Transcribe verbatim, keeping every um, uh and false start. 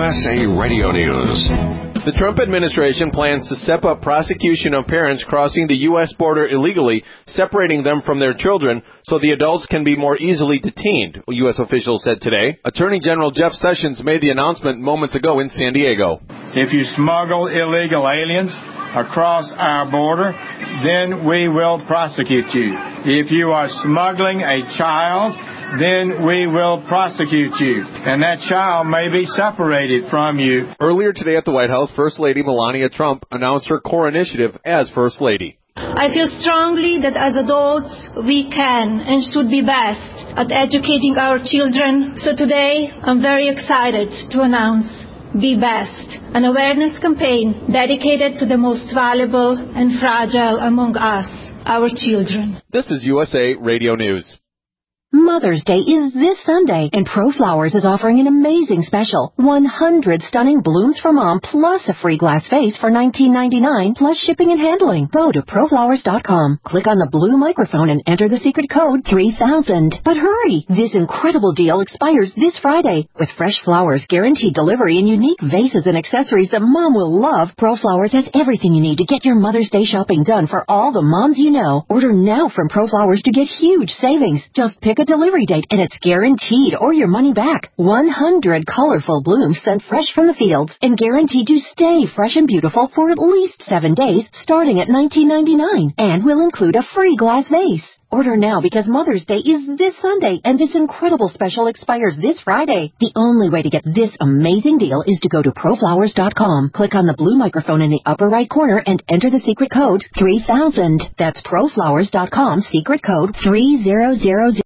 S A Radio News. The Trump administration plans to step up prosecution of parents crossing the U S border illegally, separating them from their children so the adults can be more easily detained, U S officials said today. Attorney General Jeff Sessions made the announcement moments ago in San Diego. If you smuggle illegal aliens across our border, then we will prosecute you. If you are smuggling a child, then we will prosecute you, and that child may be separated from you. Earlier today at the White House, First Lady Melania Trump announced her core initiative as First Lady. I feel strongly that as adults, we can and should be best at educating our children. So today, I'm very excited to announce Be Best, an awareness campaign dedicated to the most valuable and fragile among us, our children. This is U S A Radio News. Mother's Day is this Sunday, and ProFlowers is offering an amazing special. one hundred stunning blooms for mom, plus a free glass vase for nineteen ninety-nine, plus shipping and handling. Go to proflowers dot com, click on the blue microphone, and enter the secret code three thousand. But hurry! This incredible deal expires this Friday. With fresh flowers, guaranteed delivery, and unique vases and accessories that mom will love, ProFlowers has everything you need to get your Mother's Day shopping done for all the moms you know. Order now from ProFlowers to get huge savings. Just pick a delivery date and it's guaranteed or your money back. one hundred colorful blooms sent fresh from the fields and guaranteed to stay fresh and beautiful for at least seven days starting at nineteen ninety-nine, and will include a free glass vase. Order now because Mother's Day is this Sunday and this incredible special expires this Friday. The only way to get this amazing deal is to go to proflowers dot com, click on the blue microphone in the upper right corner, and enter the secret code three thousand. That's proflowers dot com, secret code three thousand.